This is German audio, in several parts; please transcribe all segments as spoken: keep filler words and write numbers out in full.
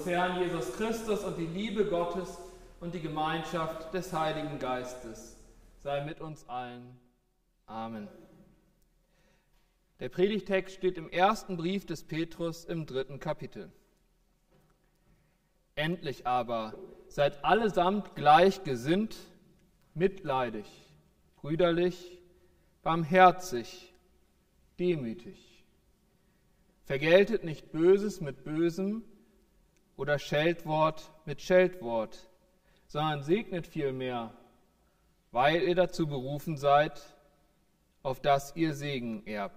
unseres Herrn Jesus Christus und die Liebe Gottes und die Gemeinschaft des Heiligen Geistes sei mit uns allen. Amen. Der Predigtext steht im ersten Brief des Petrus im dritten Kapitel. Endlich aber seid allesamt gleichgesinnt, mitleidig, brüderlich, barmherzig, demütig. Vergeltet nicht Böses mit Bösem oder Scheltwort mit Scheltwort, sondern segnet vielmehr, weil ihr dazu berufen seid, auf dass ihr Segen erbt.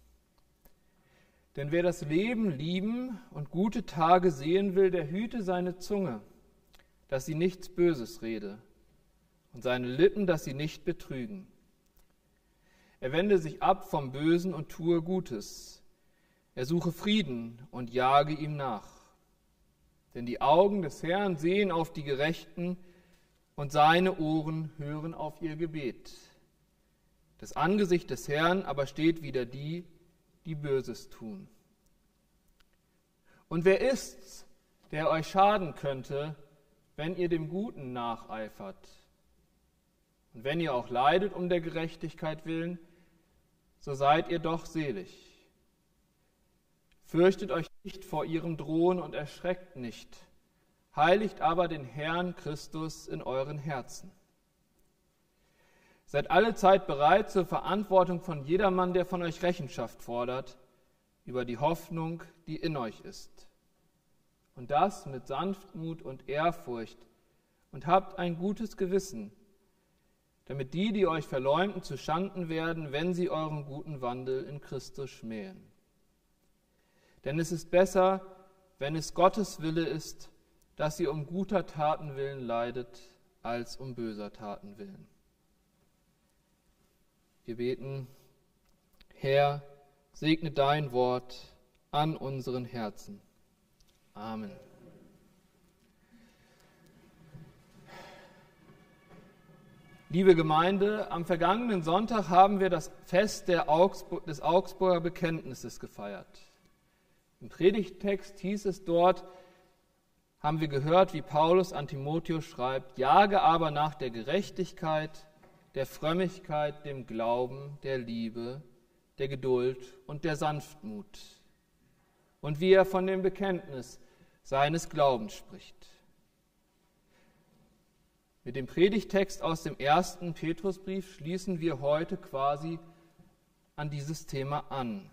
Denn wer das Leben lieben und gute Tage sehen will, der hüte seine Zunge, dass sie nichts Böses rede, und seine Lippen, dass sie nicht betrügen. Er wende sich ab vom Bösen und tue Gutes. Er suche Frieden und jage ihm nach. Denn die Augen des Herrn sehen auf die Gerechten und seine Ohren hören auf ihr Gebet. Das Angesicht des Herrn aber steht wider die, die Böses tun. Und wer ist's, der euch schaden könnte, wenn ihr dem Guten nacheifert? Und wenn ihr auch leidet um der Gerechtigkeit willen, so seid ihr doch selig. Fürchtet euch nicht vor ihrem Drohen und erschreckt nicht, heiligt aber den Herrn Christus in euren Herzen. Seid alle Zeit bereit zur Verantwortung von jedermann, der von euch Rechenschaft fordert, über die Hoffnung, die in euch ist. Und das mit Sanftmut und Ehrfurcht, und habt ein gutes Gewissen, damit die, die euch verleumden, zu Schanden werden, wenn sie euren guten Wandel in Christus schmähen. Denn es ist besser, wenn es Gottes Wille ist, dass ihr um guter Taten willen leidet, als um böser Taten willen. Wir beten, Herr, segne dein Wort an unseren Herzen. Amen. Liebe Gemeinde, am vergangenen Sonntag haben wir das Fest der Augsburg, des Augsburger Bekenntnisses gefeiert. Im Predigttext hieß es dort, haben wir gehört, wie Paulus an Timotheus schreibt, jage aber nach der Gerechtigkeit, der Frömmigkeit, dem Glauben, der Liebe, der Geduld und der Sanftmut. Und wie er von dem Bekenntnis seines Glaubens spricht. Mit dem Predigttext aus dem ersten Petrusbrief schließen wir heute quasi an dieses Thema an.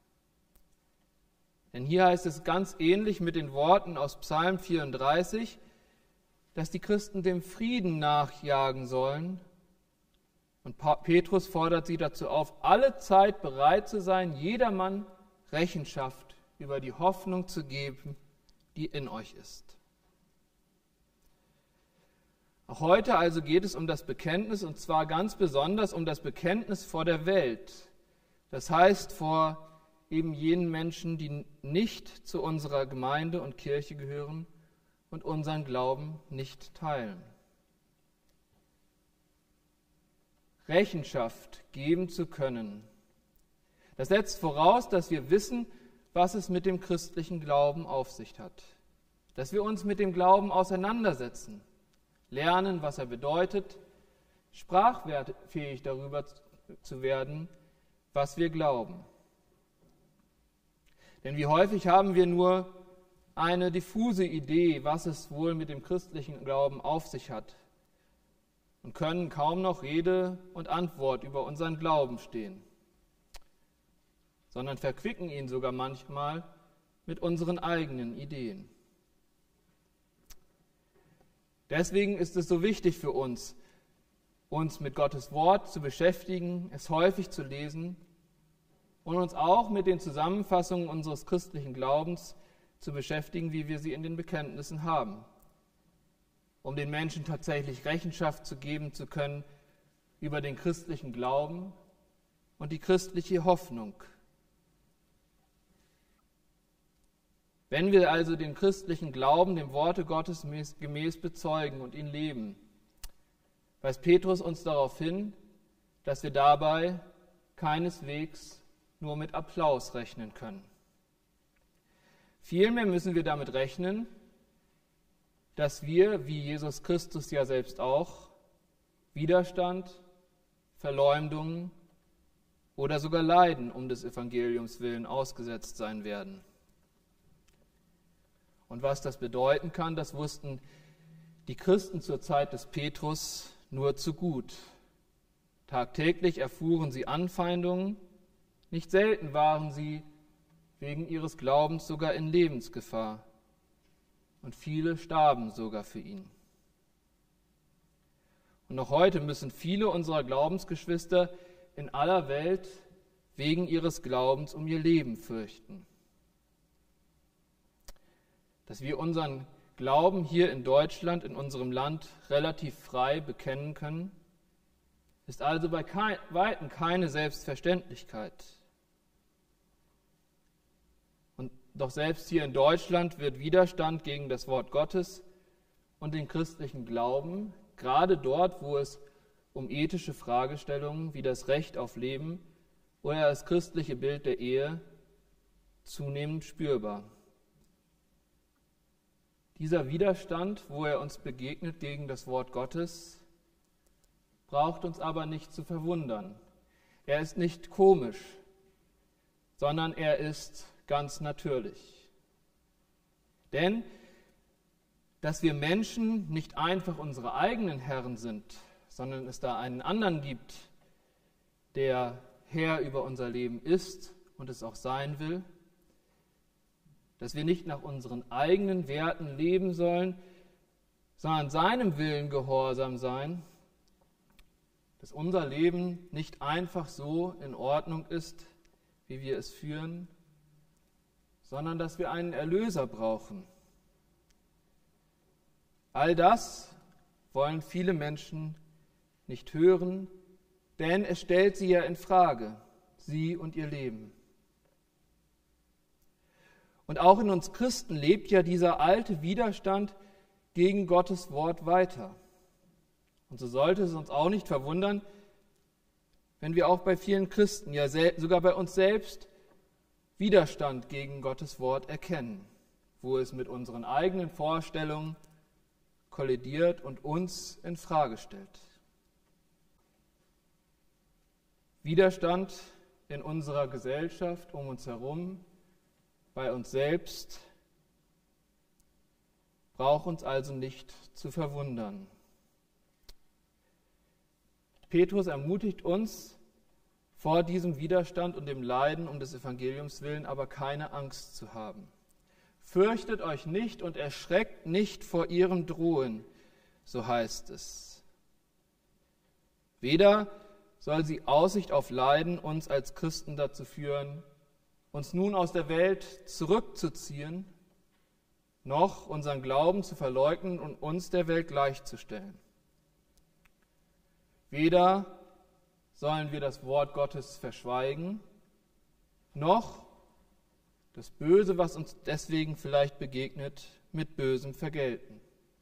Denn hier heißt es ganz ähnlich mit den Worten aus Psalm vierunddreißig, dass die Christen dem Frieden nachjagen sollen. Und Petrus fordert sie dazu auf, alle Zeit bereit zu sein, jedermann Rechenschaft über die Hoffnung zu geben, die in euch ist. Auch heute also geht es um das Bekenntnis, und zwar ganz besonders um das Bekenntnis vor der Welt. Das heißt vor eben jenen Menschen, die nicht zu unserer Gemeinde und Kirche gehören und unseren Glauben nicht teilen. Rechenschaft geben zu können. Das setzt voraus, dass wir wissen, was es mit dem christlichen Glauben auf sich hat. Dass wir uns mit dem Glauben auseinandersetzen, lernen, was er bedeutet, sprachfähig darüber zu werden, was wir glauben. Denn wie häufig haben wir nur eine diffuse Idee, was es wohl mit dem christlichen Glauben auf sich hat, und können kaum noch Rede und Antwort über unseren Glauben stehen, sondern verquicken ihn sogar manchmal mit unseren eigenen Ideen. Deswegen ist es so wichtig für uns, uns mit Gottes Wort zu beschäftigen, es häufig zu lesen und uns auch mit den Zusammenfassungen unseres christlichen Glaubens zu beschäftigen, wie wir sie in den Bekenntnissen haben, um den Menschen tatsächlich Rechenschaft zu geben zu können über den christlichen Glauben und die christliche Hoffnung. Wenn wir also den christlichen Glauben dem Worte Gottes gemäß bezeugen und ihn leben, weist Petrus uns darauf hin, dass wir dabei keineswegs nur mit Applaus rechnen können. Vielmehr müssen wir damit rechnen, dass wir, wie Jesus Christus ja selbst auch, Widerstand, Verleumdungen oder sogar Leiden um des Evangeliums willen ausgesetzt sein werden. Und was das bedeuten kann, das wussten die Christen zur Zeit des Petrus nur zu gut. Tagtäglich erfuhren sie Anfeindungen, nicht selten waren sie wegen ihres Glaubens sogar in Lebensgefahr und viele starben sogar für ihn. Und noch heute müssen viele unserer Glaubensgeschwister in aller Welt wegen ihres Glaubens um ihr Leben fürchten. Dass wir unseren Glauben hier in Deutschland, in unserem Land, relativ frei bekennen können, ist also bei weitem keine Selbstverständlichkeit. Und doch selbst hier in Deutschland wird Widerstand gegen das Wort Gottes und den christlichen Glauben, gerade dort, wo es um ethische Fragestellungen wie das Recht auf Leben oder das christliche Bild der Ehe, zunehmend spürbar. Dieser Widerstand, wo er uns begegnet gegen das Wort Gottes, braucht uns aber nicht zu verwundern. Er ist nicht komisch, sondern er ist ganz natürlich. Denn, dass wir Menschen nicht einfach unsere eigenen Herren sind, sondern es da einen anderen gibt, der Herr über unser Leben ist und es auch sein will, dass wir nicht nach unseren eigenen Werten leben sollen, sondern seinem Willen gehorsam sein, dass unser Leben nicht einfach so in Ordnung ist, wie wir es führen, sondern dass wir einen Erlöser brauchen. All das wollen viele Menschen nicht hören, denn es stellt sie ja in Frage, sie und ihr Leben. Und auch in uns Christen lebt ja dieser alte Widerstand gegen Gottes Wort weiter. Und so sollte es uns auch nicht verwundern, wenn wir auch bei vielen Christen, ja sogar bei uns selbst, Widerstand gegen Gottes Wort erkennen, wo es mit unseren eigenen Vorstellungen kollidiert und uns in Frage stellt. Widerstand in unserer Gesellschaft um uns herum, bei uns selbst, braucht uns also nicht zu verwundern. Petrus ermutigt uns, vor diesem Widerstand und dem Leiden um des Evangeliums willen aber keine Angst zu haben. Fürchtet euch nicht und erschreckt nicht vor ihrem Drohen, so heißt es. Weder soll sie Aussicht auf Leiden uns als Christen dazu führen, uns nun aus der Welt zurückzuziehen, noch unseren Glauben zu verleugnen und uns der Welt gleichzustellen. Weder sollen wir das Wort Gottes verschweigen, noch das Böse, was uns deswegen vielleicht begegnet, mit Bösem vergelten.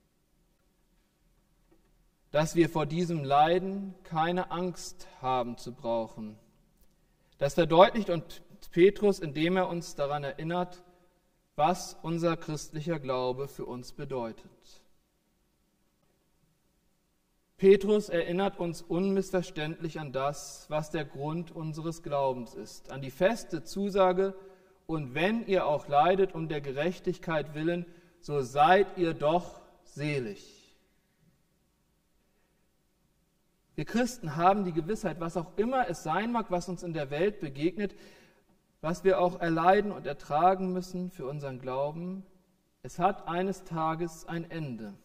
Dass wir vor diesem Leiden keine Angst haben zu brauchen. Das verdeutlicht uns Petrus, indem er uns daran erinnert, was unser christlicher Glaube für uns bedeutet. Petrus erinnert uns unmissverständlich an das, was der Grund unseres Glaubens ist, an die feste Zusage, und wenn ihr auch leidet um der Gerechtigkeit willen, so seid ihr doch selig. Wir Christen haben die Gewissheit, was auch immer es sein mag, was uns in der Welt begegnet, was wir auch erleiden und ertragen müssen für unseren Glauben, es hat eines Tages ein Ende.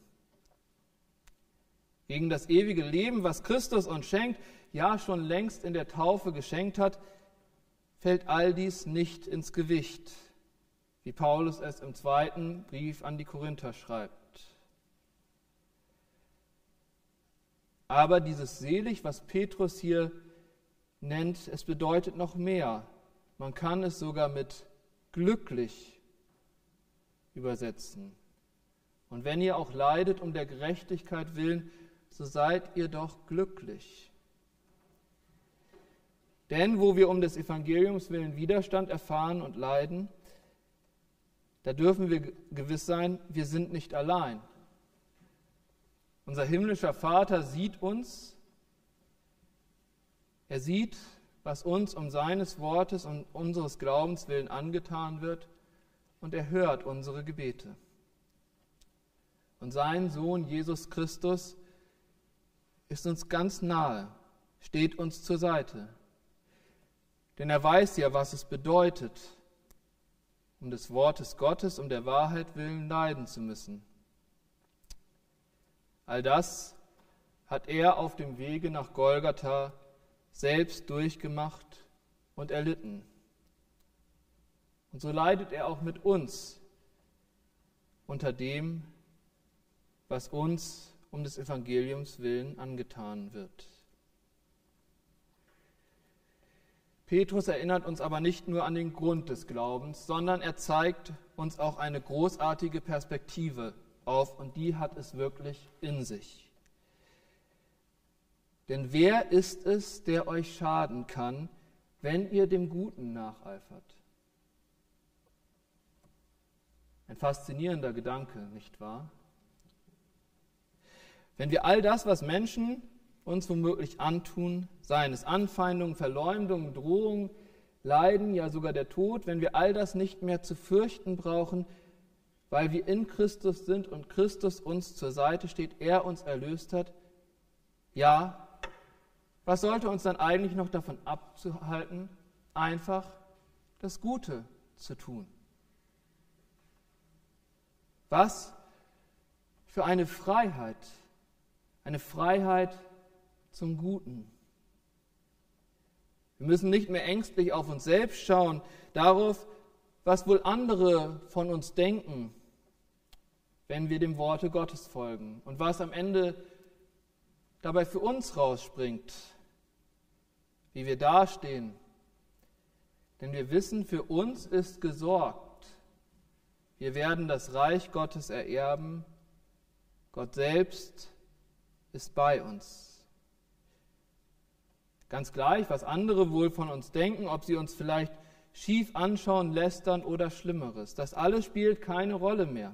Gegen das ewige Leben, was Christus uns schenkt, ja schon längst in der Taufe geschenkt hat, fällt all dies nicht ins Gewicht, wie Paulus es im zweiten Brief an die Korinther schreibt. Aber dieses selig, was Petrus hier nennt, es bedeutet noch mehr. Man kann es sogar mit glücklich übersetzen. Und wenn ihr auch leidet um der Gerechtigkeit willen, so seid ihr doch glücklich. Denn wo wir um des Evangeliums willen Widerstand erfahren und leiden, da dürfen wir gewiss sein, wir sind nicht allein. Unser himmlischer Vater sieht uns, er sieht, was uns um seines Wortes und unseres Glaubens willen angetan wird, und er hört unsere Gebete. Und sein Sohn Jesus Christus ist uns ganz nahe, steht uns zur Seite. Denn er weiß ja, was es bedeutet, um des Wortes Gottes, um der Wahrheit willen leiden zu müssen. All das hat er auf dem Wege nach Golgatha selbst durchgemacht und erlitten. Und so leidet er auch mit uns unter dem, was uns um des Evangeliums willen angetan wird. Petrus erinnert uns aber nicht nur an den Grund des Glaubens, sondern er zeigt uns auch eine großartige Perspektive auf, und die hat es wirklich in sich. Denn wer ist es, der euch schaden kann, wenn ihr dem Guten nacheifert? Ein faszinierender Gedanke, nicht wahr? Wenn wir all das, was Menschen uns womöglich antun, seien es Anfeindungen, Verleumdungen, Drohungen, Leiden, ja sogar der Tod, wenn wir all das nicht mehr zu fürchten brauchen, weil wir in Christus sind und Christus uns zur Seite steht, er uns erlöst hat, ja, was sollte uns dann eigentlich noch davon abzuhalten, einfach das Gute zu tun? Was für eine Freiheit, eine Freiheit zum Guten. Wir müssen nicht mehr ängstlich auf uns selbst schauen, darauf, was wohl andere von uns denken, wenn wir dem Worte Gottes folgen und was am Ende dabei für uns rausspringt, wie wir dastehen. Denn wir wissen, für uns ist gesorgt. Wir werden das Reich Gottes ererben. Gott selbst ist bei uns. Ganz gleich, was andere wohl von uns denken, ob sie uns vielleicht schief anschauen, lästern oder Schlimmeres. Das alles spielt keine Rolle mehr.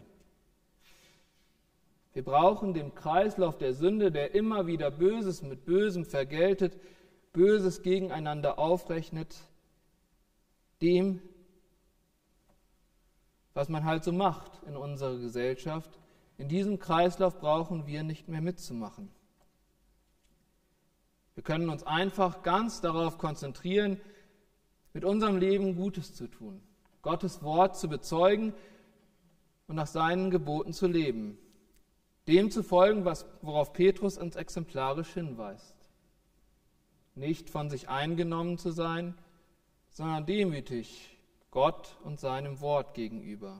Wir brauchen den Kreislauf der Sünde, der immer wieder Böses mit Bösem vergeltet, Böses gegeneinander aufrechnet, dem, was man halt so macht in unserer Gesellschaft. In diesem Kreislauf brauchen wir nicht mehr mitzumachen. Wir können uns einfach ganz darauf konzentrieren, mit unserem Leben Gutes zu tun, Gottes Wort zu bezeugen und nach seinen Geboten zu leben, dem zu folgen, was, worauf Petrus uns exemplarisch hinweist. Nicht von sich eingenommen zu sein, sondern demütig Gott und seinem Wort gegenüber.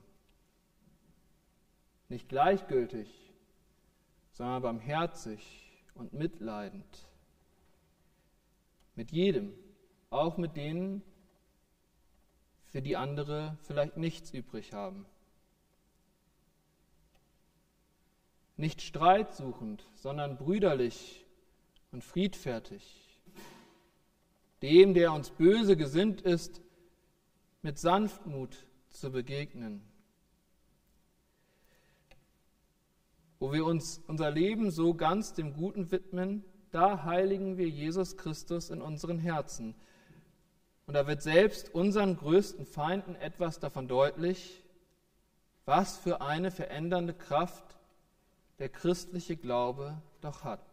Nicht gleichgültig, sondern barmherzig und mitleidend. Mit jedem, auch mit denen, für die andere vielleicht nichts übrig haben. Nicht streitsuchend, sondern brüderlich und friedfertig. Dem, der uns böse gesinnt ist, mit Sanftmut zu begegnen. Wo wir uns unser Leben so ganz dem Guten widmen, da heiligen wir Jesus Christus in unseren Herzen. Und da wird selbst unseren größten Feinden etwas davon deutlich, was für eine verändernde Kraft der christliche Glaube doch hat.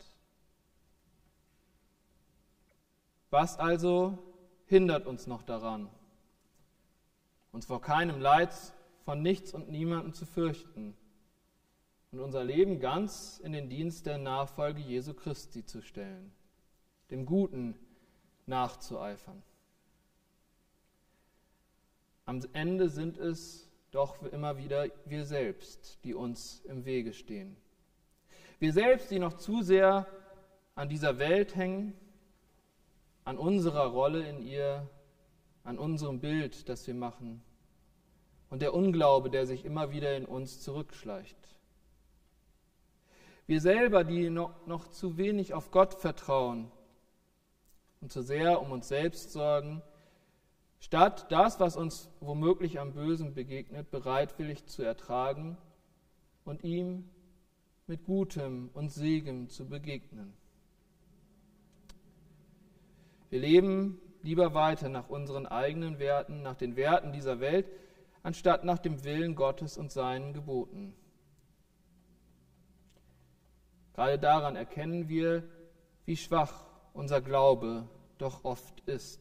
Was also hindert uns noch daran, uns vor keinem Leid, von nichts und niemandem zu fürchten und unser Leben ganz in den Dienst der Nachfolge Jesu Christi zu stellen, dem Guten nachzueifern? Am Ende sind es doch immer wieder wir selbst, die uns im Wege stehen. Wir selbst, die noch zu sehr an dieser Welt hängen, an unserer Rolle in ihr, an unserem Bild, das wir machen und der Unglaube, der sich immer wieder in uns zurückschleicht. Wir selber, die noch, noch zu wenig auf Gott vertrauen und zu sehr um uns selbst sorgen, statt das, was uns womöglich am Bösen begegnet, bereitwillig zu ertragen und ihm mit Gutem und Segen zu begegnen. Wir leben lieber weiter nach unseren eigenen Werten, nach den Werten dieser Welt, anstatt nach dem Willen Gottes und seinen Geboten. Gerade daran erkennen wir, wie schwach unser Glaube doch oft ist.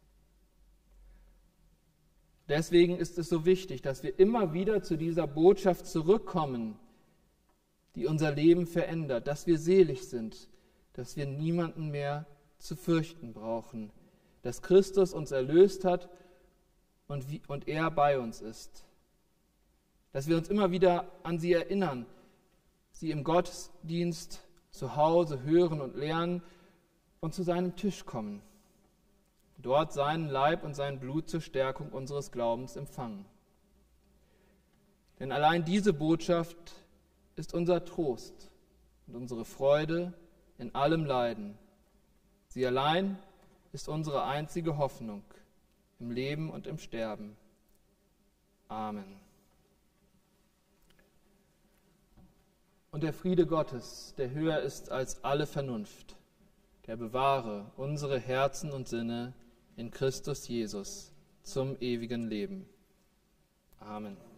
Deswegen ist es so wichtig, dass wir immer wieder zu dieser Botschaft zurückkommen, die unser Leben verändert, dass wir selig sind, dass wir niemanden mehr zu fürchten brauchen, dass Christus uns erlöst hat und, wie, und er bei uns ist. Dass wir uns immer wieder an sie erinnern, sie im Gottesdienst zu Hause hören und lernen und zu seinem Tisch kommen. Dort seinen Leib und sein Blut zur Stärkung unseres Glaubens empfangen. Denn allein diese Botschaft ist unser Trost und unsere Freude in allem Leiden. Sie allein ist unsere einzige Hoffnung im Leben und im Sterben. Amen. Und der Friede Gottes, der höher ist als alle Vernunft, der bewahre unsere Herzen und Sinne in Christus Jesus zum ewigen Leben. Amen.